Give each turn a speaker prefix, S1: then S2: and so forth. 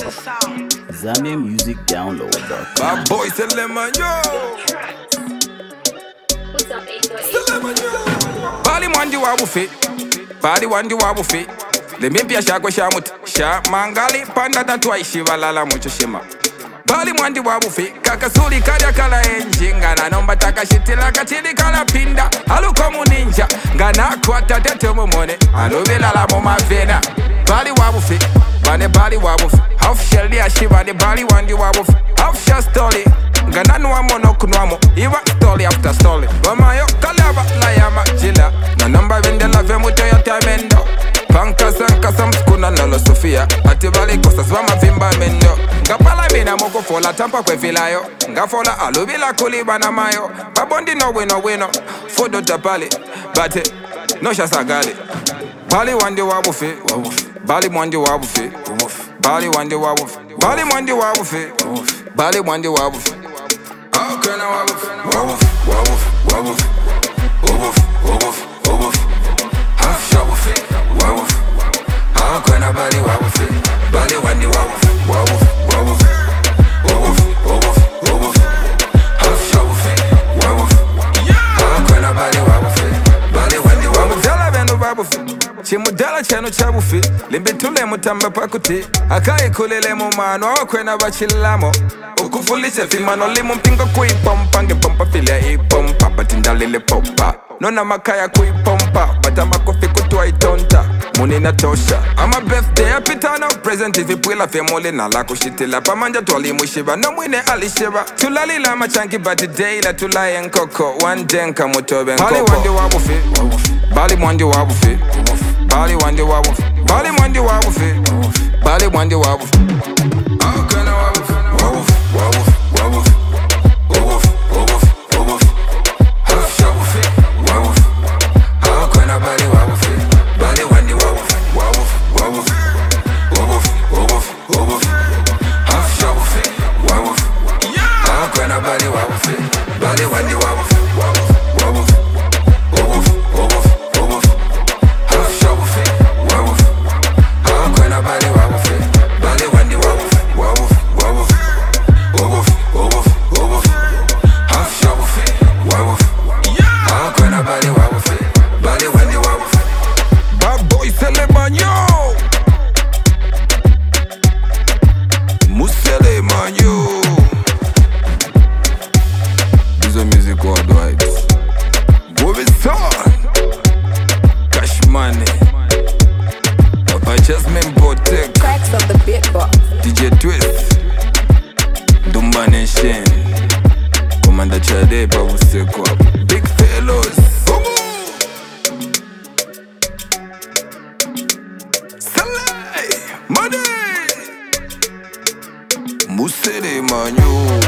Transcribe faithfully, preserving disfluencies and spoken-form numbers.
S1: Zambia Music Download.
S2: Bad boy, c'est le magno. C'est le magno. Bali mwandi wabufe, bali wandi wabufe. Le mimpia shakwe shamut, sha mangali panda tatwa ishiva lala mucho shima. Bali mwandi wabufe, kakasuli karya kala enji. Ngana nomba takashitila kachili kala pinda. Alu komu ninja, ngana kwata tete mumone. Alu vilala mumavena. Bali wabufe, bane bali wabufe. Half shell dia shiva de bali wandi wabufe. Half shell story, ngana nuwa mono kunwamo. Iwa story after story. Wamayo kalaba la yama jila. Na nomba vindela vemuto yote mendo. Pankasa nkasa mskuna nolo Sofia. Ati bali kosa swama vimba mendo. Ngapala mina moko fola tampa kwe vilayo. Ngafola alubila kuliba na mayo. Babondi no wino wino. Fodo tapali, bate no shasagali. Bali wandi wabufe, bali mwandi wabufe, bali wandi wabufe, bali mwandi wabufe, bali mwandi wabufe. How can I wabufe, wabufe, wabufe, wabufe, wabufe, wabufe, wabufe. Half shabufe, wabufe. How can I bali wabufe, bali wandi wabufe, wabufe, wabufe, wabufe, wabufe, wabufe. Half shabufe, wabufe. How can I bali wabufe, bali wandi wabufe. Tell them wabufe. Chimudala chano chabufi, limbitule mutamba pakuti. Akai kulele mumano, awakwena bachilamo. Ukufulishe fimano limu mpingo kui pompa. Nge pompa filia i pompa, batindalile pompa. Nona makaya kui pompa, batamba kofi kutua itonta. Muni na tosha, ama birthday apitana. Present hizi pwila femole na lako shitila. Pamanja tuwali mushiba, no mwine alishiba. Tulali la machanki bati day la tulaye nkoko. One denka mutobe nkoko. Bali wandi wabufi, bali mwandi wabufi. Bali wandi wabufe, bali mwandi wabufe, bali mwandi wabufe. How can I wabufe, wabufe, wabufe, wabufe, wabufe, wabufe, wabufe. Half shabufe, wabufe. How can I bali wabufe, bali wandi wabufe, wabufe, wabufe, wabufe, wabufe, wabufe. Half shabufe, wabufe. How can I bali wabufe, bali wandi wabufe, wabufe, wabufe, wabufe, wabufe, wabufe. Half shabufe, wabufe. How can I bali wabufe, bali wandi wabufe, wabufe, wabufe, wabufe, wabufe, wabufe. Half shabufe, wabufe. How can I bali wabufe, bali wandi wabufe. Bad boy sele manyo, musele manyo. Bizo music worldwide. Bobison, Cash Money, Papa Jasmine Botek,
S3: Cracks of the beatbox.
S2: D J Twist, Dumba Nation, Commander Chade, Babu Sekwa, Big Fellows, Saleh, Money, Musele Manyo.